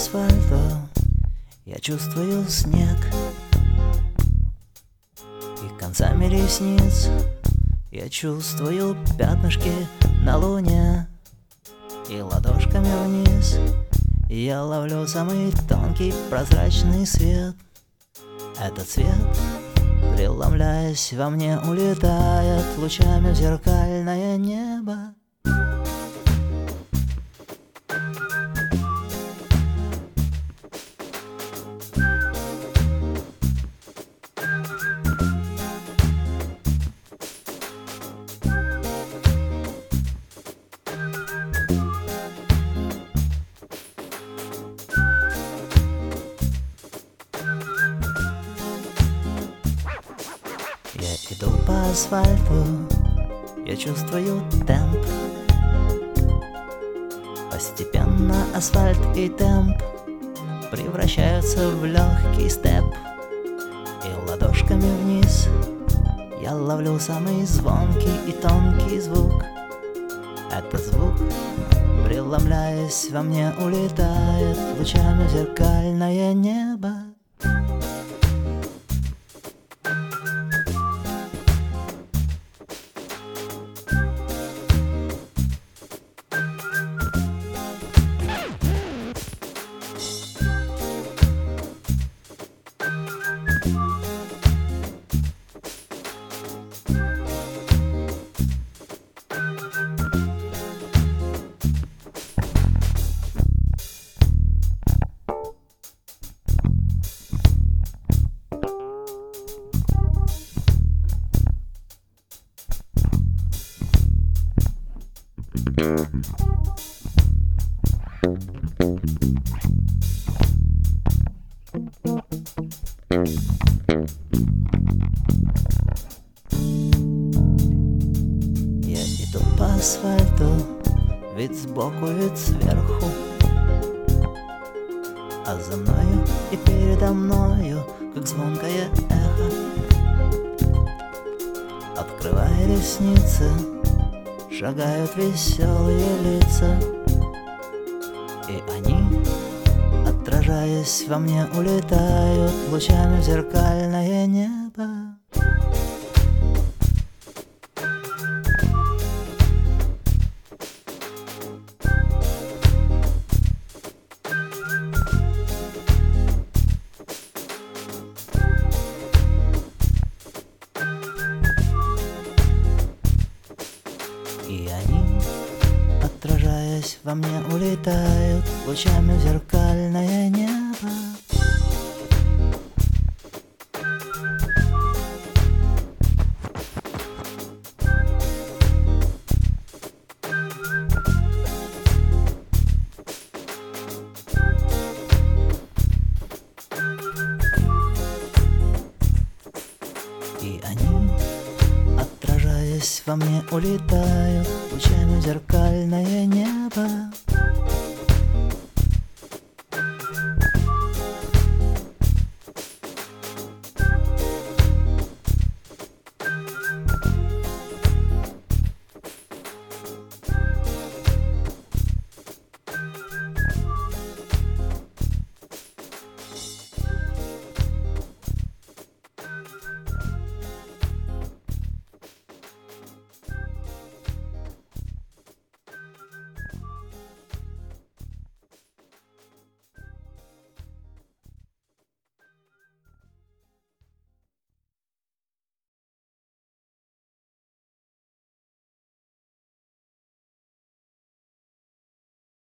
асфальту я чувствую снег, и концами ресниц я чувствую пятнышки на луне, и ладошками вниз я ловлю самый тонкий прозрачный свет. Этот свет, преломляясь во мне, улетает лучами в зеркальное небо. Я иду по асфальту, я чувствую темп. Постепенно асфальт и темп превращаются в легкий степ, и ладошками вниз я ловлю самый звонкий и тонкий звук. Этот звук, преломляясь во мне, улетает лучами в зеркальное небо. Я иду по асфальту, вид сбоку, вид сверху, а за мною и передо мною, как звонкое эхо. Открывая ресницы, шагают веселые лица, и они, отражаясь во мне, улетают лучами в зеркальное небо. И они, отражаясь во мне, улетают лучами в зеркальное небо. И они, отражаясь во мне, улетают лучами в зеркальное небо.